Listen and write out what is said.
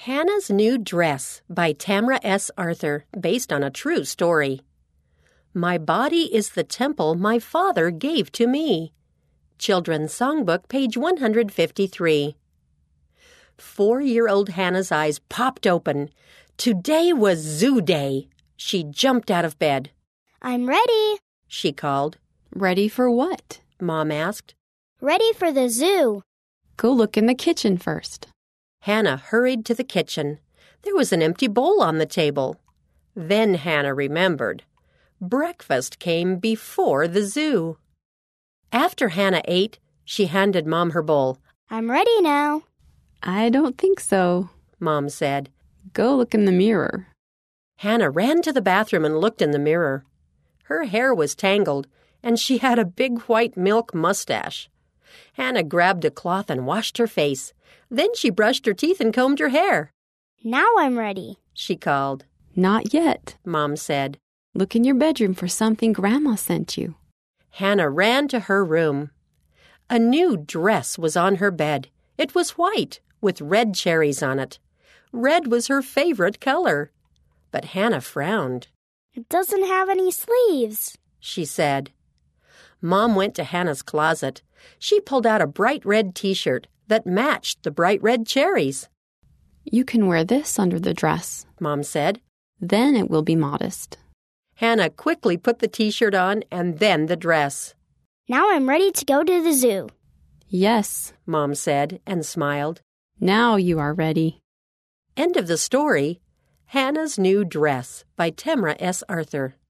Hannah's New Dress by Tamra S. Arthur, based on a true story. My body is the temple my Father gave to me. Children's Songbook, page 153. 4-year-old Hannah's eyes popped open. Today was Zoo Day. She jumped out of bed. I'm ready, she called. Ready for what? Mom asked. Ready for the zoo. Go look in the kitchen first. Hannah hurried to the kitchen. There was an empty bowl on the table. Then Hannah remembered. Breakfast came before the zoo. After Hannah ate, she handed Mom her bowl. I'm ready now. I don't think so, Mom said. Go look in the mirror. Hannah ran to the bathroom and looked in the mirror. Her hair was tangled, and she had a big white milk mustache. Hannah grabbed a cloth and washed her face. Then she brushed her teeth and combed her hair. Now I'm ready, she called. Not yet, Mom said. Look in your bedroom for something Grandma sent you. Hannah ran to her room. A new dress was on her bed. It was white, with red cherries on it. Red was her favorite color. But Hannah frowned. It doesn't have any sleeves, she said. Mom went to Hannah's closet. She pulled out a bright red t-shirt that matched the bright red cherries. You can wear this under the dress, Mom said. Then it will be modest. Hannah quickly put the t-shirt on and then the dress. Now I'm ready to go to the zoo. Yes, Mom said and smiled. Now you are ready. End of the story. Hannah's New Dress by Tamra S. Arthur.